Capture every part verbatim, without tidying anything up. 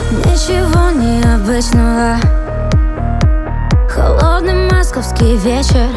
Ничего необычного. Холодный московский вечер,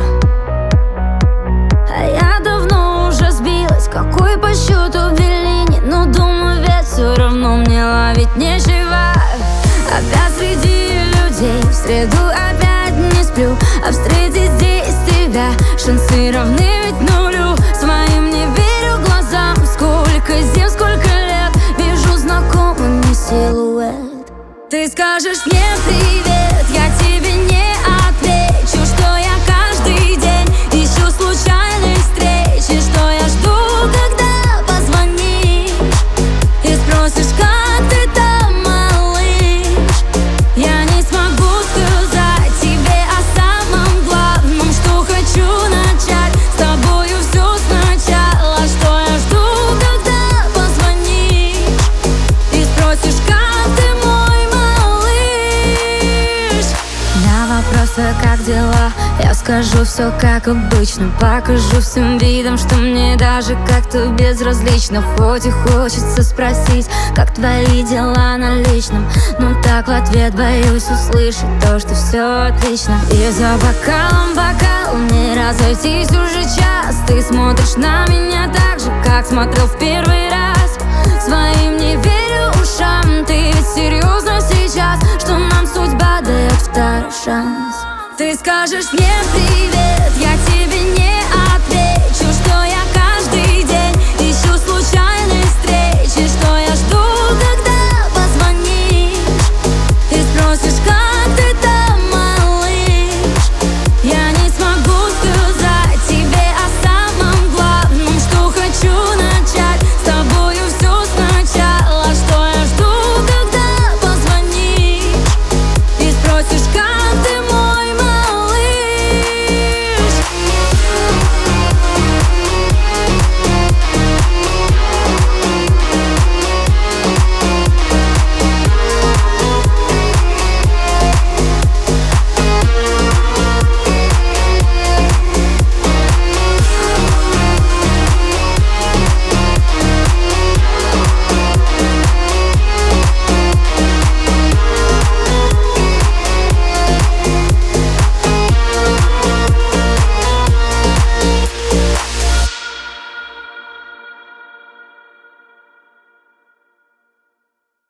а я давно уже сбилась, какой по счету Беллини. Но думаю, ведь все равно мне ловить нечего. Опять среди людей, в среду опять не сплю, а встретить здесь тебя шансы равны ведь нулю. Своим не верю глазам, сколько зим, сколько лет вижу знакомый силуэт. Ты скажешь мне привет, я тебе не отвечу, что я каждый день ищу случайной встречи, что я жду, когда позвонишь и спросишь, как ты там, малыш. Я не смогу сказать тебе о самом главном, что хочу начать с тобою все сначала, что я жду, когда позвонишь и спросишь, как ты мой малыш. На вопросы, как дела, я скажу все как обычно. Покажу всем видом, что мне даже как-то безразлично. Хоть и хочется спросить, как твои дела на личном, но так в ответ боюсь услышать то, что все отлично. И за бокалом бокал не разойтись уже час. Ты смотришь на меня так же, как смотрел в первый раз. Своим не верю ушам, ты ведь серьезно сейчас, что нам судьба дает второй шанс? Ты скажешь мне привет, я тебе